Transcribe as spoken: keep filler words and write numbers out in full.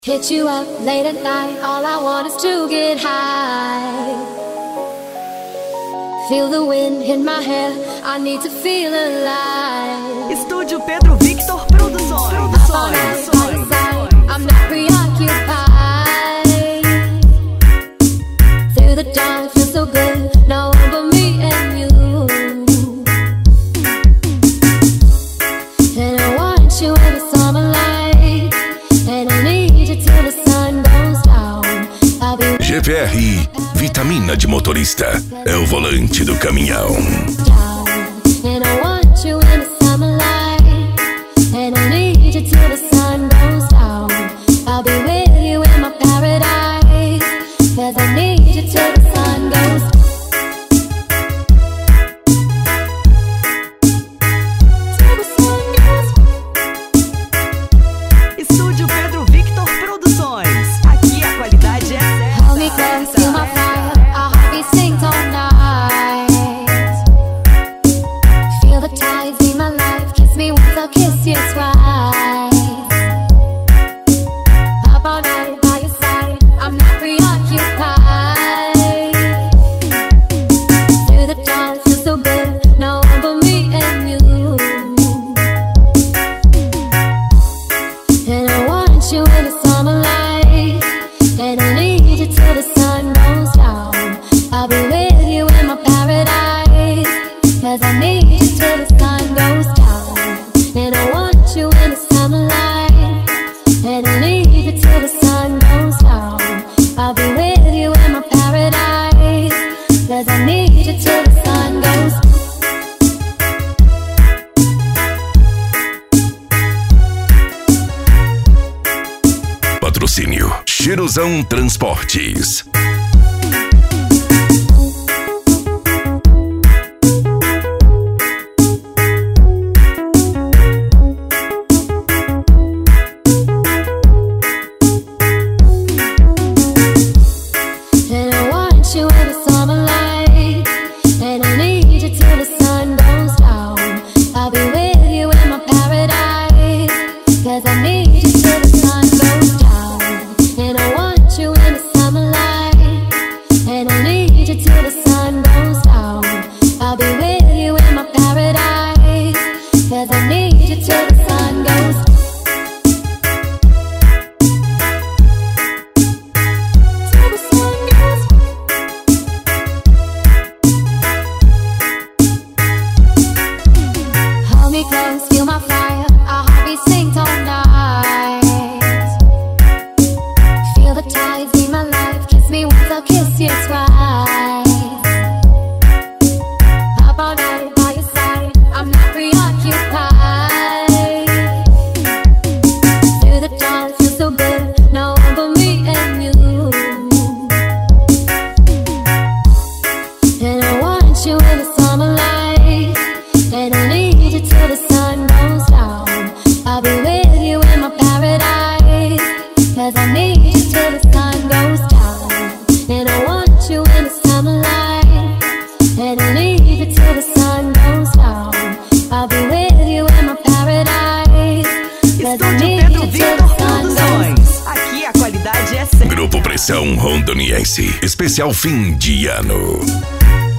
Hit you up late at night, all I want is to get high. Feel the wind in my hair, I need to feel alive. Estúdio Pedro Victor Produções. Produções. I'm not preoccupied. Through the dawn, feels so good, no one but me and you. And I want you in the summer light, and I need you till the sun goes down. I'll be G P R, vitamina de motorista, é o volante do caminhão. down. And I want you in the summer light, and I need you till the sun goes down. I'll be with you in my paradise, 'cause I need you till the sun goes down. Till the sun goes down. Estúdio Pedro Victor Produções. Aqui a qualidade é Hold me close, feel my fire, our heartbeat sings all night. Feel the tides in my life, kiss me once, I'll kiss you twice. Up all night by your side, I'm not preoccupied. Through the dawn, feels so good, no one but me and you. And I want you in the summer light, and I need you till the sun goes down. I'll be with you in my paradise, 'cause I need you till the sun goes down. And I want you in the summer light, and I need you till the sun goes down. I'll be with you in my paradise, 'cause I need you till the sun goes down. Patrocínio Cheirosão Transportes. And I want you in the summer light, and I need you till the sun goes down. I'll be with you in my paradise, 'cause I need you till the sun goes down. And I want you in the summer light, and I need you till the sun goes down. I'll be with you in my paradise, 'cause I need you till the sun goes down. Till the sun goes down. Hold me close, feel my fire, our heartbeat sings all night. Feel the tides in my life, kiss me once, I'll kiss you twice. Up all night by your side, I'm not preoccupied. Through the dawn, feels so good, no one but me and you. And I want you in the summer light, and I need you till the sun goes down. I'll be with you in my paradise, 'cause I need you till the sun goes down. And I want you in the summer light, and I need you till the sun goes down. I'll be with you in my paradise, 'cause I Estúdio need Pedro you till Victor the sun goes down. Produções. Aqui a qualidade é certa. Grupo Pressão Rondoniense, especial fim de ano.